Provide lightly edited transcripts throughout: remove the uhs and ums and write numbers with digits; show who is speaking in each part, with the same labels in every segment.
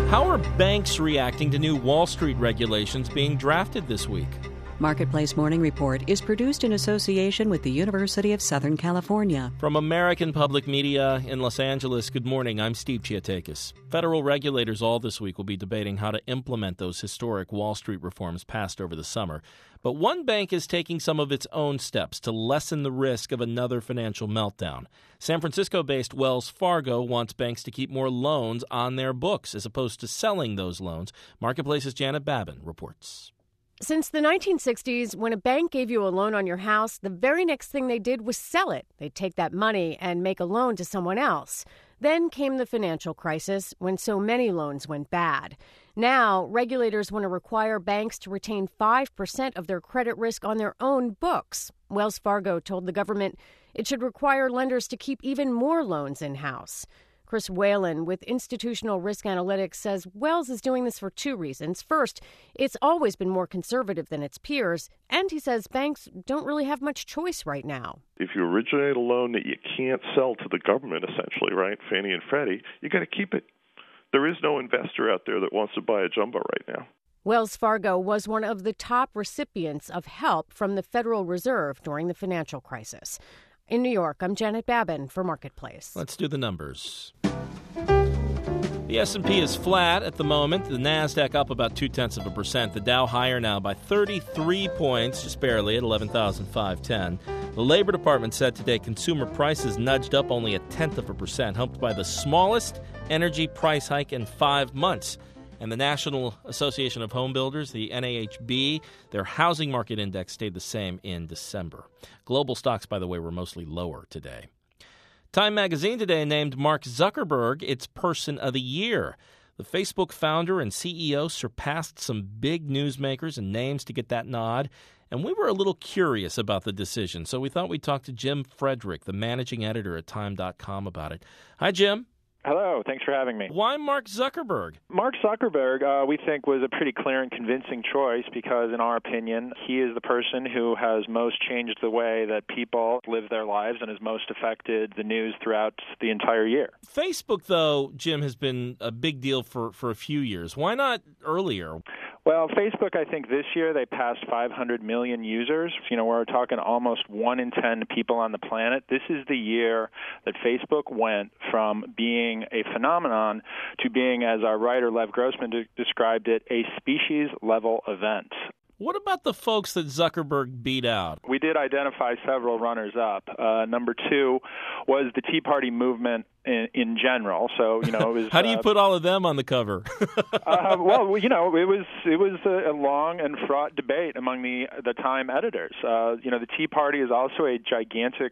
Speaker 1: How are banks reacting to new Wall Street regulations being drafted this week?
Speaker 2: Marketplace Morning Report is produced in association with the University of Southern California.
Speaker 1: From American Public Media in Los Angeles, good morning. I'm Steve Chiatakis. Federal regulators all this week will be debating how to implement those historic Wall Street reforms passed over the summer. But one bank is taking some of its own steps to lessen the risk of another financial meltdown. San Francisco-based Wells Fargo wants banks to keep more loans on their books as opposed to selling those loans. Marketplace's Janet Babin reports.
Speaker 3: Since the 1960s, when a bank gave you a loan on your house, the very next thing they did was sell it. They'd take that money and make a loan to someone else. Then came the financial crisis, when so many loans went bad. Now, regulators want to require banks to retain 5% of their credit risk on their own books. Wells Fargo told the government it should require lenders to keep even more loans in-house. Chris Whalen with Institutional Risk Analytics says Wells is doing this for two reasons. First, it's always been more conservative than its peers, and he says banks don't really have much choice right now.
Speaker 4: If you originate a loan that you can't sell to the government, essentially, right, Fannie and Freddie, you got to keep it. There is no investor out there that wants to buy a jumbo right now.
Speaker 3: Wells Fargo was one of the top recipients of help from the Federal Reserve during the financial crisis. In New York, I'm Janet Babin for Marketplace.
Speaker 1: Let's do the numbers. The S&P is flat at the moment. The NASDAQ up about 0.2%. The Dow higher now by 33 points, just barely, at 11,510. The Labor Department said today consumer prices nudged up only 0.1%, helped by the smallest energy price hike in 5 months. And the National Association of Home Builders, the NAHB, their housing market index stayed the same in December. Global stocks, by the way, were mostly lower today. Time magazine today named Mark Zuckerberg its Person of the Year. The Facebook founder and CEO surpassed some big newsmakers and names to get that nod, and we were a little curious about the decision, so we thought we'd talk to Jim Frederick, the managing editor at Time.com, about it. Hi, Jim.
Speaker 5: Hello. Thanks for having me.
Speaker 1: Why Mark Zuckerberg?
Speaker 5: Mark Zuckerberg, we think, was a pretty clear and convincing choice because, in our opinion, he is the person who has most changed the way that people live their lives and has most affected the news throughout the entire year.
Speaker 1: Facebook, though, Jim, has been a big deal for a few years. Why not earlier?
Speaker 5: Well, Facebook, I think this year they passed 500 million users. We're talking almost 1 in 10 people on the planet. This is the year that Facebook went from being a phenomenon to being, as our writer Lev Grossman described it, a species-level event.
Speaker 1: What about the folks that Zuckerberg beat out?
Speaker 5: We did identify several runners-up. Number 2 was the Tea Party movement in general. So, it was.
Speaker 1: How do you put all of them on the cover?
Speaker 5: Well, it was a long and fraught debate among the Time editors. The Tea Party is also a gigantic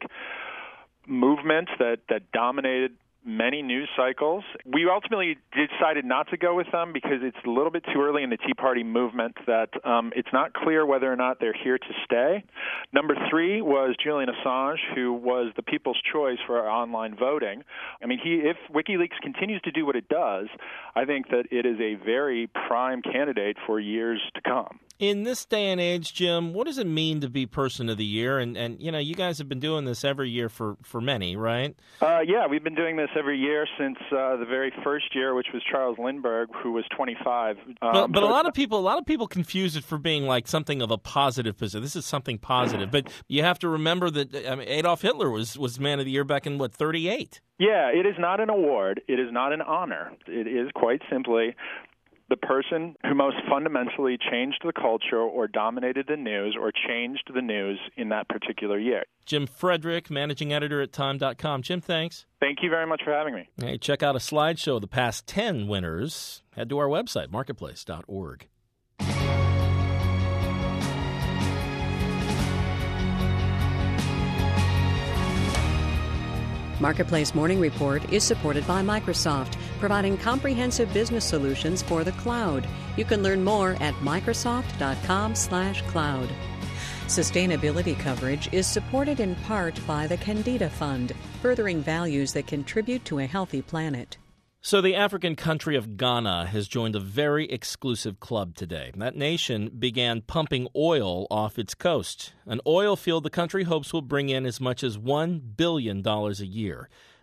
Speaker 5: movement that dominated many news cycles. We ultimately decided not to go with them because it's a little bit too early in the Tea Party movement that it's not clear whether or not they're here to stay. Number 3 was Julian Assange, who was the people's choice for our online voting. I mean, if WikiLeaks continues to do what it does, I think that it is a very prime candidate for years to come.
Speaker 1: In this day and age, Jim, what does it mean to be Person of the Year? And you guys have been doing this every year for many, right?
Speaker 5: Yeah, we've been doing this every year since the very first year, which was Charles Lindbergh, who was 25.
Speaker 1: But a lot of people confuse it for being like something of a positive position. This is something positive, but you have to remember that Adolf Hitler was Man of the Year back in 38.
Speaker 5: Yeah, it is not an award. It is not an honor. It is quite simply the person who most fundamentally changed the culture or dominated the news or changed the news in that particular year.
Speaker 1: Jim Frederick, managing editor at Time.com. Jim, thanks.
Speaker 5: Thank you very much for having me.
Speaker 1: Hey, check out a slideshow of the past 10 winners. Head to our website, marketplace.org.
Speaker 2: Marketplace Morning Report is supported by Microsoft, providing comprehensive business solutions for the cloud. You can learn more at Microsoft.com/cloud. Sustainability coverage is supported in part by the Candida Fund, furthering values that contribute to a healthy planet.
Speaker 1: So the African country of Ghana has joined a very exclusive club today. That nation began pumping oil off its coast, an oil field the country hopes will bring in as much as $1 billion a year.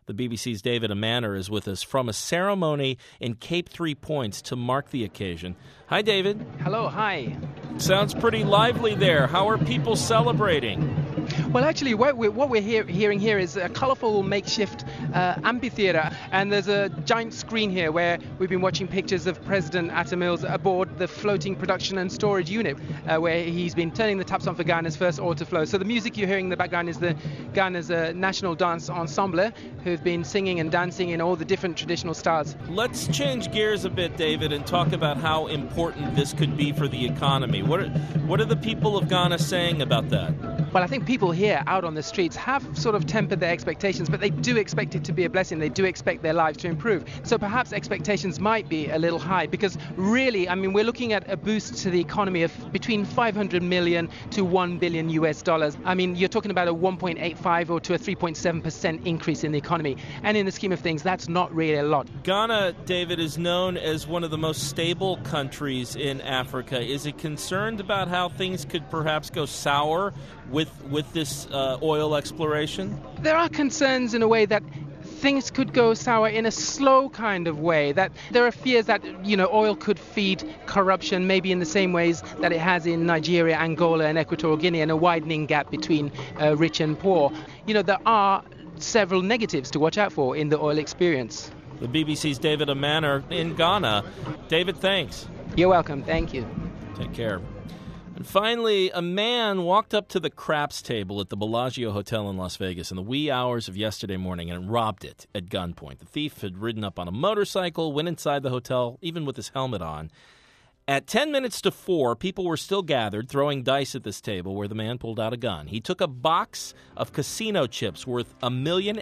Speaker 1: The BBC's David Amanner is with us from a ceremony in Cape Three Points to mark the occasion. Hi, David.
Speaker 6: Hello, hi.
Speaker 1: Sounds pretty lively there. How are people celebrating?
Speaker 6: Well, actually, what we're hearing here is a colourful makeshift amphitheatre, and there's a giant screen here where we've been watching pictures of President Atta Mills aboard the floating production and storage unit, where he's been turning the taps on for Ghana's first autoflow. So the music you're hearing in the background is the Ghana's National Dance Ensemble, who've been singing and dancing in all the different traditional styles.
Speaker 1: Let's change gears a bit, David, and talk about how important this could be for the economy. What are the people of Ghana saying about that?
Speaker 6: Well, I think people here out on the streets have sort of tempered their expectations, but they do expect it to be a blessing. They do expect their lives to improve. So perhaps expectations might be a little high because really, I mean, we're looking at a boost to the economy of between 500 million to $1 billion US. I mean, you're talking about a 1.85 or to a 3.7% increase in the economy. And in the scheme of things, that's not really a lot.
Speaker 1: Ghana, David, is known as one of the most stable countries in Africa. Is it concerned about how things could perhaps go sour with this oil exploration?
Speaker 6: There are concerns in a way that things could go sour in a slow kind of way, that there are fears that, oil could feed corruption maybe in the same ways that it has in Nigeria, Angola and Equatorial Guinea, and a widening gap between rich and poor. There are several negatives to watch out for in the oil experience.
Speaker 1: The BBC's David Amanner in Ghana. David, thanks.
Speaker 6: You're welcome. Thank you.
Speaker 1: Take care. And finally, a man walked up to the craps table at the Bellagio Hotel in Las Vegas in the wee hours of yesterday morning and robbed it at gunpoint. The thief had ridden up on a motorcycle, went inside the hotel, even with his helmet on. At 10 minutes to 4, people were still gathered, throwing dice at this table where the man pulled out a gun. He took a box of casino chips worth $1.5 million.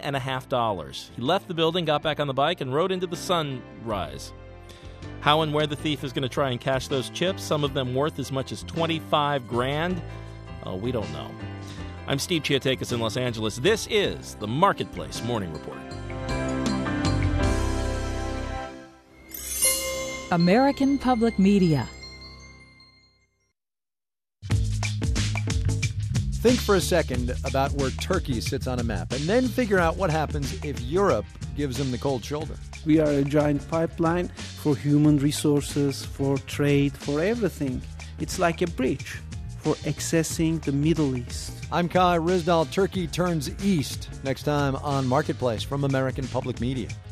Speaker 1: He left the building, got back on the bike, and rode into the sunrise. How and where the thief is going to try and cash those chips, some of them worth as much as $25,000, we don't know. I'm Steve Chiatakis in Los Angeles. This is the Marketplace Morning Report.
Speaker 7: American Public Media.
Speaker 8: Think for a second about where Turkey sits on a map, and then figure out what happens if Europe gives them the cold shoulder.
Speaker 9: We are a giant pipeline for human resources, for trade, for everything. It's like a bridge for accessing the Middle East.
Speaker 8: I'm Kai Ryssdal. Turkey turns east next time on Marketplace from American Public Media.